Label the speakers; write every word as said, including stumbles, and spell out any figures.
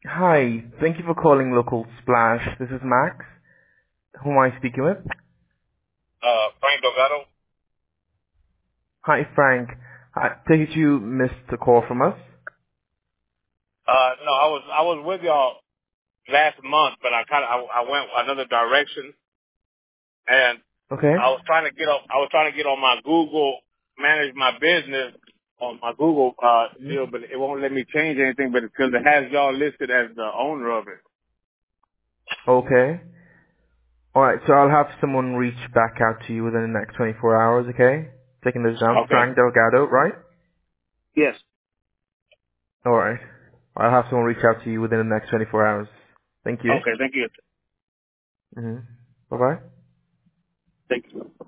Speaker 1: Hi, thank you for calling Local Splash. This is Max. Who am I speaking with?
Speaker 2: Uh, Frank Delgado.
Speaker 1: Hi, Frank. I take it you missed a call from us?
Speaker 2: Uh, no, I was I was with y'all last month, but I kind of I, I went another direction, and
Speaker 1: Okay.
Speaker 2: I was trying to get on I was trying to get on my Google manage my business on my Google uh
Speaker 1: Mhm.
Speaker 2: deal, but it won't let me change anything, but because it has y'all listed as the owner of it.
Speaker 1: Okay. Alright, so I'll have someone reach back out to you within the next twenty-four hours, okay? Taking this down.
Speaker 2: Okay.
Speaker 1: Frank Delgado, right?
Speaker 2: Yes.
Speaker 1: Alright. I'll have someone reach out to you within the next twenty-four hours. Thank you.
Speaker 2: Okay. Thank you.
Speaker 1: hmm Bye-bye.
Speaker 2: Thank you.